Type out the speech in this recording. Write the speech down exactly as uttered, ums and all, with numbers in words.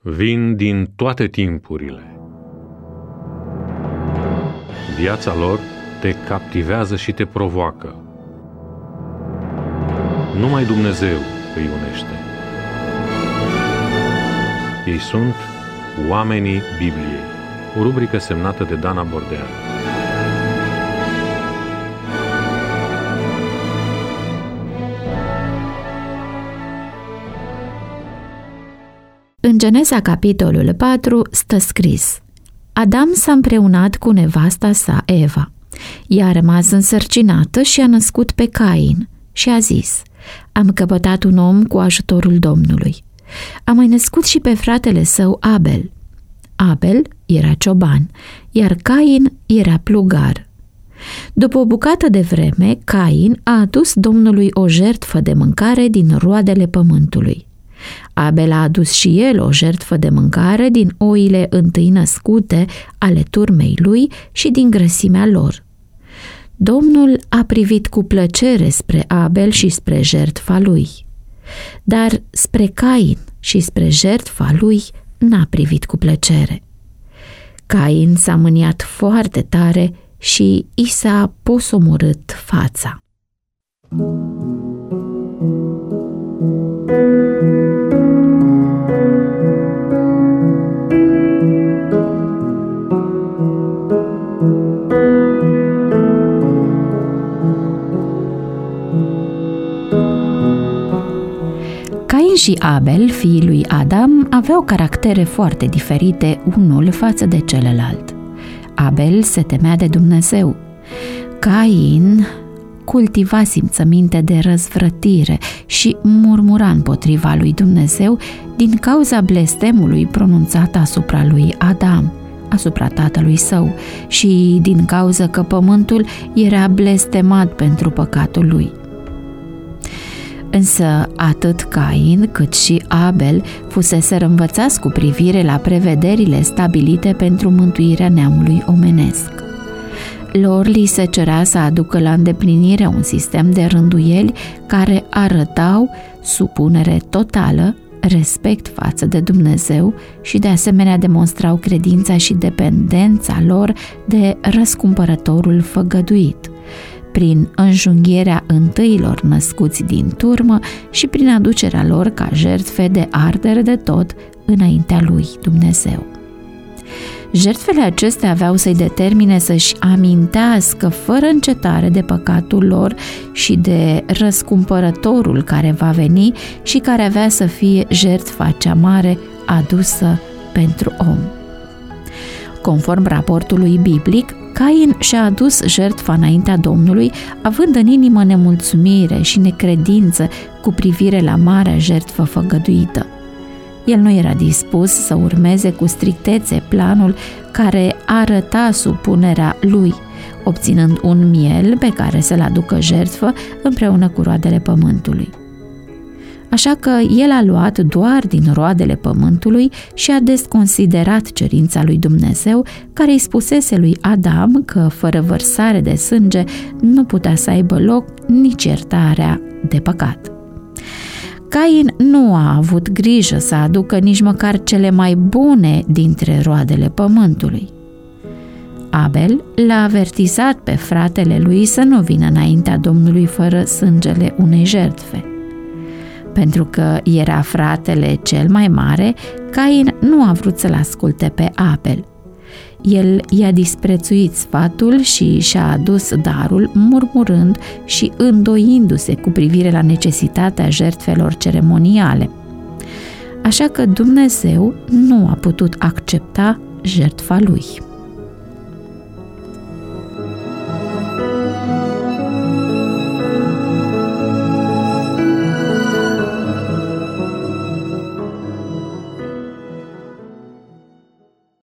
vin din toate timpurile. Viața lor te captivează și te provoacă. Numai Dumnezeu îi unește. Ei sunt Oamenii Bibliei, o rubrică semnată de Dana Bordean. În Geneza, capitolul patru, stă scris: Adam s-a împreunat cu nevasta sa, Eva. Ea a rămas însărcinată și a născut pe Cain și a zis: Am căpătat un om cu ajutorul Domnului. A mai născut și pe fratele său Abel. Abel era cioban, iar Cain era plugar. După o bucată de vreme, Cain a adus Domnului o jertfă de mâncare din roadele pământului. Abel a adus și el o jertfă de mâncare din oile întâi născute ale turmei lui și din grăsimea lor. Domnul a privit cu plăcere spre Abel și spre jertfa lui, dar spre Cain și spre jertfa lui n-a privit cu plăcere. Cain s-a mâniat foarte tare și i s-a posomorât fața. Cain și Abel, fiii lui Adam, aveau caractere foarte diferite unul față de celălalt. Abel se temea de Dumnezeu. Cain cultiva simțăminte de răzvrătire și murmura împotriva lui Dumnezeu din cauza blestemului pronunțat asupra lui Adam, asupra tatălui său, și din cauza că pământul era blestemat pentru păcatul lui. Însă atât Cain cât și Abel fuseseră învățați cu privire la prevederile stabilite pentru mântuirea neamului omenesc. Lor li se cerea să aducă la îndeplinire un sistem de rânduieli care arătau supunere totală, respect față de Dumnezeu și de asemenea demonstrau credința și dependența lor de răscumpărătorul făgăduit, prin înjunghierea întâilor născuți din turmă și prin aducerea lor ca jertfe de ardere de tot înaintea lui Dumnezeu. Jertfele acestea aveau să-i determine să-și amintească fără încetare de păcatul lor și de răscumpărătorul care va veni și care avea să fie jertfa cea mare adusă pentru om. Conform raportului biblic, Cain și-a adus jertfa înaintea Domnului, având în inimă nemulțumire și necredință cu privire la marea jertfă făgăduită. El nu era dispus să urmeze cu strictețe planul care arăta supunerea lui, obținând un miel pe care să-l aducă jertfă împreună cu roadele pământului. Așa că el a luat doar din roadele pământului și a desconsiderat cerința lui Dumnezeu, care îi spusese lui Adam că fără vărsare de sânge nu putea să aibă loc nici iertarea de păcat. Cain nu a avut grijă să aducă nici măcar cele mai bune dintre roadele pământului. Abel l-a avertizat pe fratele lui să nu vină înaintea Domnului fără sângele unei jertfe. Pentru că era fratele cel mai mare, Cain nu a vrut să-l asculte pe Abel. El i-a disprețuit sfatul și și-a adus darul, murmurând și îndoindu-se cu privire la necesitatea jertfelor ceremoniale. Așa că Dumnezeu nu a putut accepta jertfa lui.